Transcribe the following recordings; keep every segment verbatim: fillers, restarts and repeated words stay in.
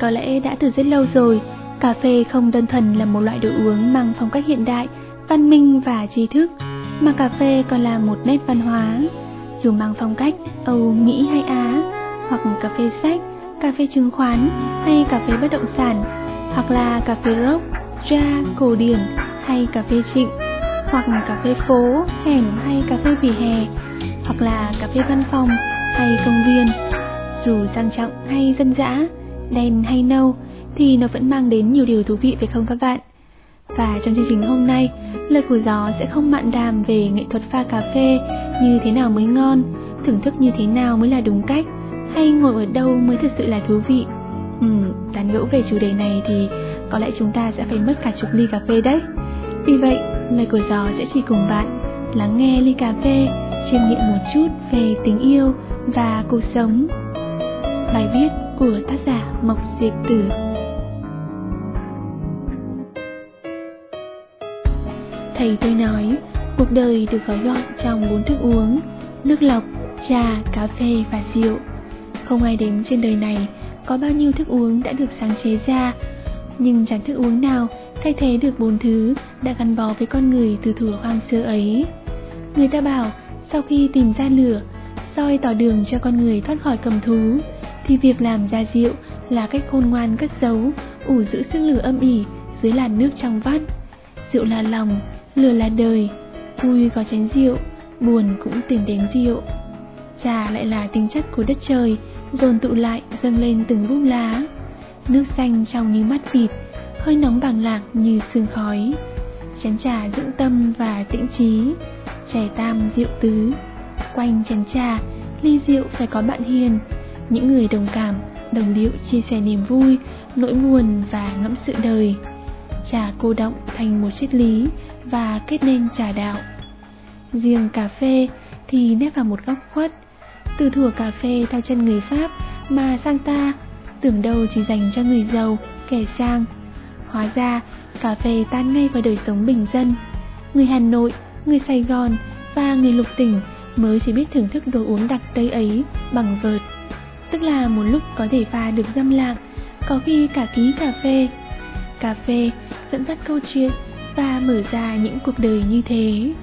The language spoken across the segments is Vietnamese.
Có lẽ đã từ rất lâu rồi, cà phê không đơn thuần là một loại đồ uống mang phong cách hiện đại, văn minh và trí thức, mà cà phê còn là một nét văn hóa. Dù mang phong cách Âu, Mỹ hay Á, hoặc cà phê sách, cà phê chứng khoán hay cà phê bất động sản, hoặc là cà phê rock, jazz, cổ điển hay cà phê trịnh, hoặc cà phê phố, hẻm hay cà phê vỉa hè, hoặc là cà phê văn phòng hay công viên. Dù sang trọng hay dân dã, đen hay nâu, thì nó vẫn mang đến nhiều điều thú vị phải không các bạn? Và trong chương trình hôm nay, Lời của Gió sẽ không mạn đàm về nghệ thuật pha cà phê như thế nào mới ngon, thưởng thức như thế nào mới là đúng cách, hay ngồi ở đâu mới thực sự là thú vị. Ừ, tán gẫu về chủ đề này thì có lẽ chúng ta sẽ phải mất cả chục ly cà phê đấy. Vì vậy, Lời của Gió sẽ chỉ cùng bạn lắng nghe ly cà phê, chiêm nghiệm một chút về tình yêu và cuộc sống. Bài viết của tác giả Mộc Diệp Tử. Thầy tôi nói, cuộc đời được gói gọn trong bốn thức uống: nước lọc, trà, cà phê và rượu. Không ai đếm trên đời này có bao nhiêu thức uống đã được sáng chế ra, nhưng chẳng thức uống nào thay thế được bốn thứ đã gắn bó với con người từ thuở hoang sơ ấy. Người ta bảo, sau khi tìm ra lửa, soi tỏ đường cho con người thoát khỏi cầm thú, thì việc làm ra rượu là cách khôn ngoan cất giấu, ủ giữ sức lửa âm ỉ dưới làn nước trong vắt. Rượu là lòng, lửa là đời, vui có chén rượu, buồn cũng tìm đến rượu. Trà lại là tính chất của đất trời, dồn tụ lại dâng lên từng búp lá. Nước xanh trong như mắt vịt, hơi nóng bàng lạc như sương khói. Chén trà dưỡng tâm và tĩnh trí, chè tam rượu tứ. Quanh chén trà, ly rượu phải có bạn hiền, những người đồng cảm, đồng điệu chia sẻ niềm vui, nỗi buồn và ngẫm sự đời. Trà cô động thành một triết lý và kết nên trà đạo. Riêng cà phê thì nép vào một góc khuất. Từ thuở cà phê theo chân người Pháp mà sang ta, tưởng đâu chỉ dành cho người giàu, kẻ sang. Hóa ra cà phê tan ngay vào đời sống bình dân. Người Hà Nội, người Sài Gòn và người lục tỉnh mới chỉ biết thưởng thức đồ uống đặc Tây ấy bằng vợt, tức là một lúc có thể pha được dăm lạng, có khi cả ký cà phê. Cà phê dẫn dắt câu chuyện và mở ra những cuộc đời như thế.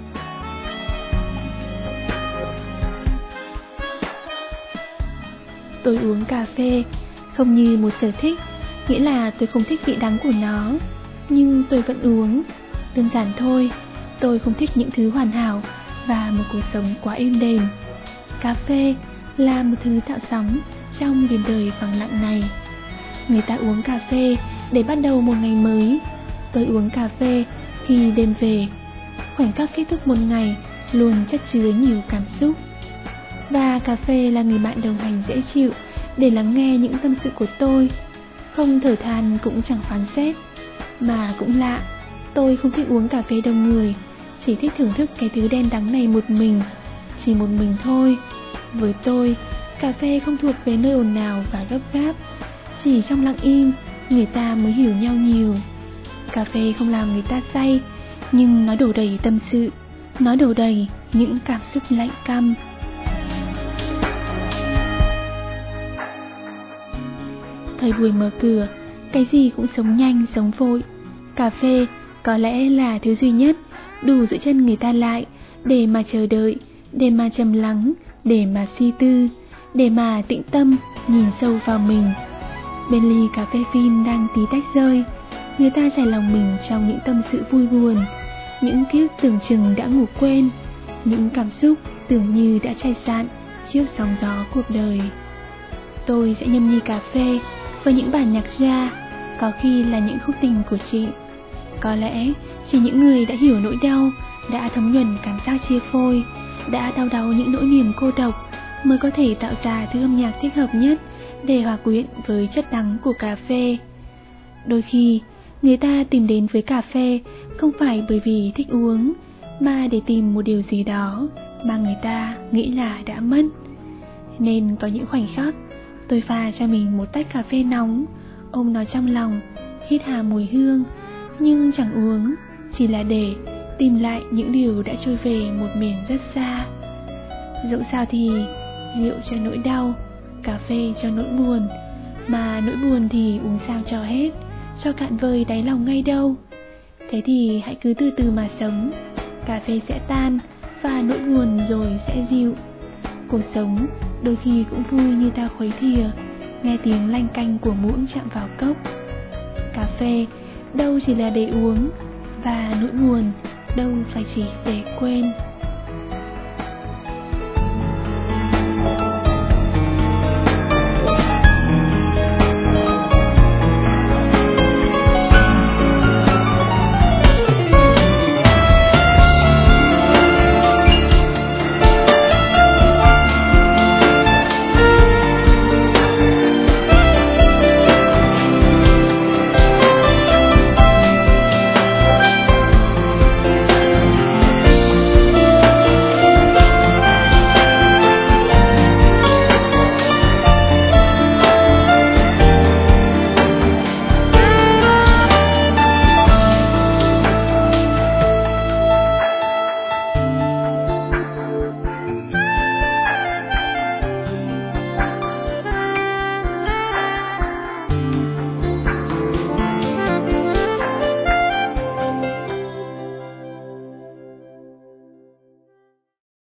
Tôi uống cà phê không như một sở thích, nghĩa là tôi không thích vị đắng của nó, nhưng tôi vẫn uống. Đơn giản thôi, tôi không thích những thứ hoàn hảo và một cuộc sống quá êm đềm. Cà phê là một thứ tạo sóng trong biển đời vắng lặng này. Người ta uống cà phê để bắt đầu một ngày mới. Tôi uống cà phê khi đêm về. Khoảnh khắc kết thúc một ngày luôn chất chứa nhiều cảm xúc. Và cà phê là người bạn đồng hành dễ chịu để lắng nghe những tâm sự của tôi. Không thở than cũng chẳng phán xét. Mà cũng lạ, tôi không thích uống cà phê đông người, chỉ thích thưởng thức cái thứ đen đắng này một mình, chỉ một mình thôi. Với tôi, cà phê không thuộc về nơi ồn ào và gấp gáp, chỉ trong lặng im người ta mới hiểu nhau nhiều. Cà phê không làm người ta say, nhưng nó đổ đầy tâm sự, nó đổ đầy những cảm xúc lạnh căm. Thời buổi mở cửa, cái gì cũng sống nhanh, sống vội. Cà phê có lẽ là thứ duy nhất đủ giữ chân người ta lại, để mà chờ đợi, để mà trầm lắng, để mà suy tư, để mà tĩnh tâm nhìn sâu vào mình. Bên ly cà phê phin đang tí tách rơi, người ta trải lòng mình trong những tâm sự vui buồn, những ký ức tưởng chừng đã ngủ quên, những cảm xúc tưởng như đã chai sạn trước sóng gió cuộc đời. Tôi sẽ nhâm nhi cà phê với những bản nhạc jazz, có khi là những khúc tình của Trịnh. Có lẽ chỉ những người đã hiểu nỗi đau, đã thấm nhuần cảm giác chia phôi, đã đau đáu những nỗi niềm cô độc mới có thể tạo ra thứ âm nhạc thích hợp nhất để hòa quyện với chất đắng của cà phê. Đôi khi, người ta tìm đến với cà phê không phải bởi vì thích uống, mà để tìm một điều gì đó mà người ta nghĩ là đã mất. Nên có những khoảnh khắc, tôi pha cho mình một tách cà phê nóng, ôm nó trong lòng, hít hà mùi hương, nhưng chẳng uống, chỉ là để tìm lại những điều đã trôi về một miền rất xa. Dẫu sao thì, rượu cho nỗi đau, cà phê cho nỗi buồn, Mà nỗi buồn thì uống sao cho hết, cho cạn vơi đáy lòng ngay đâu. Thế thì hãy cứ từ từ mà sống, cà phê sẽ tan và nỗi buồn rồi sẽ dịu. Cuộc sống đôi khi cũng vui như ta khuấy thìa, nghe tiếng lanh canh của muỗng chạm vào cốc. Cà phê đâu chỉ là để uống, và nỗi buồn đâu phải chỉ để quên.